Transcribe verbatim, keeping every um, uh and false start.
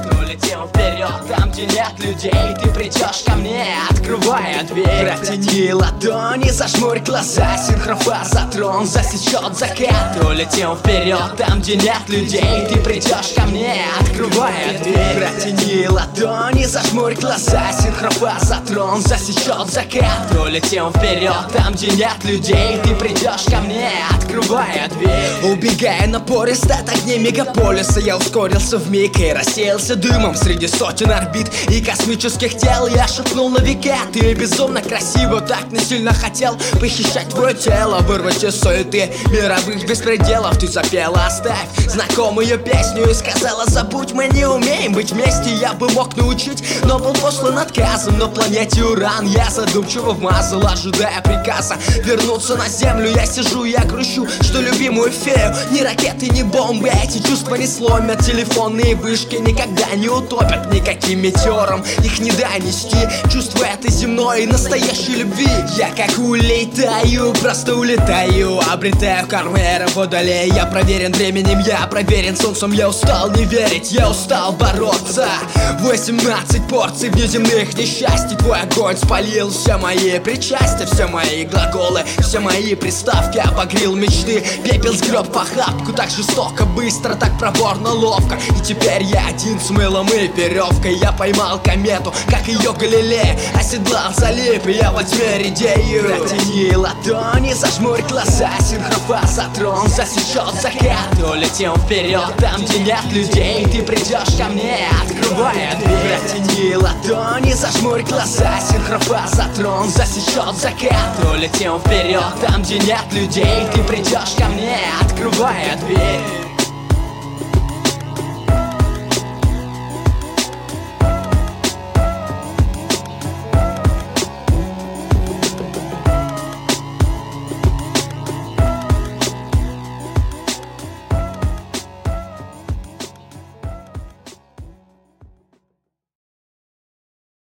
улетим вперед, там, где нет людей. Ты придешь ко мне, открывая дверь. Протяни ладони, зажмурь глаза, синхрофазотрон засечет закат. Улетим вперед, там, где нет людей. Ты придешь ко мне, открывая дверь. Протяни ладони, зажмурь глаза, синхрофазотрон засечет закат. Улетим вперед, там, где нет людей. Ты придешь ко мне, открывая дверь. Убегая напористо от огней мегаполиса, я ускорился вмиг и рассеялся дымом среди сотен орбит и космических тел. Я шепнул на века: ты безумно красиво, так не сильно хотел похищать твое тело, вырвать из суеты мировых беспределов. Ты запела: оставь знакомую песню и сказала: забудь, мы не умеем быть вместе. Я бы мог научить, но был послан отказом. На планете Уран я задумчиво вмазал, ожидая приказа вернуться на Землю. Я сижу, я грущу, что любимую фею ни ракеты, ни бомбы эти чувства не сломят. Телефонные вышки никогда не утопят никаким метеором, их не донести. Чувство этой земной настоящей любви. Я как улетаю, просто улетаю, обретаю кармера водолея. Я проверен временем, я проверен солнцем. Я устал не верить, я устал бороться. Восемнадцать порций внеземных несчастий. Твой огонь спалил все мои причастия, все мои глаголы, все мои приставки. Обогрел мечты, пепел сгреб в охапку. Так жестоко, быстро, так проворно, ловко. И теперь я один с мылом и веревкой. Я поймал комету, как ее Галилея, оседлал залип, и я во тьме редею. Протяни ладони, зажмурь глаза, синхрофазотрон засечет закат. Улетим вперед, там, где нет людей. Ты придешь ко мне, открывая дверь. Протяни ладони, зажмурь глаза, синхрофазотрон засечет закат. Улетим вперед, там, где нет людей. Ты придешь ко мне, открывая дверь.